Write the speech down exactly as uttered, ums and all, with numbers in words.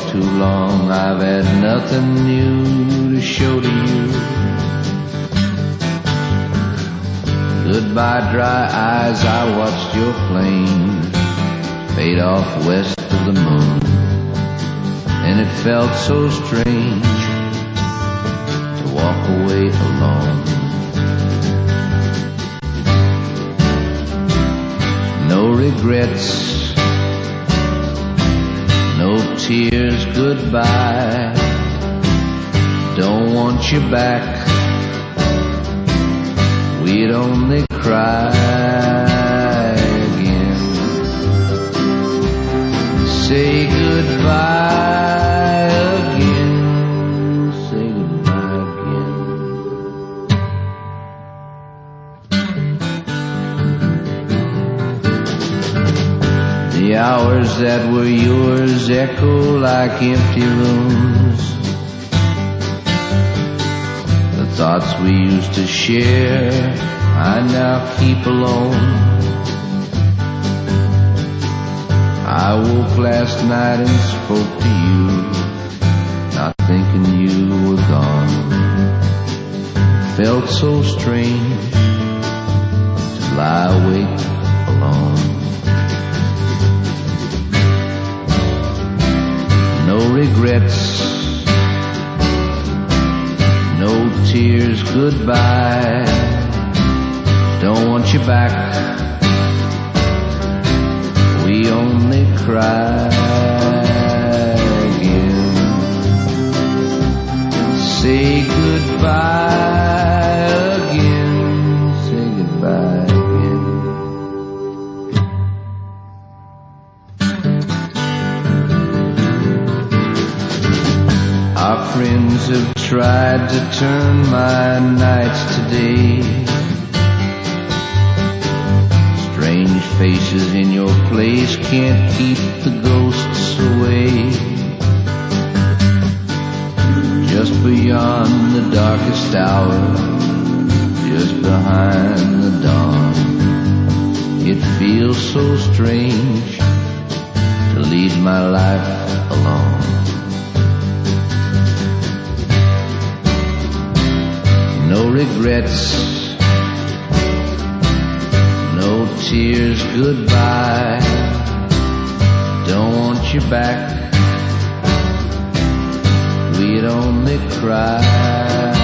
too long. I've had nothing new to show to you. Goodbye, dry eyes, I watched your plane fade off west of the moon, and it felt so strange to walk away alone. No regrets, no tears, goodbye. Don't want you back, we'd only cry again. Say goodbye again, say goodbye again. The hours that were yours echo like empty rooms. The thoughts we used to share I now keep alone. I woke last night and spoke to you, not thinking you were gone. Felt so strange to lie awake alone. No regrets, no tears, goodbye. Don't want you back, we only cry again. Say goodbye again, say goodbye again. Our friends have tried to turn my nights to day. Strange faces in your place can't keep the ghosts away. Just beyond the darkest hour, just behind the dawn, it feels so strange to lead my life alone. No regrets, no tears, goodbye. Don't want you back, we'd only cry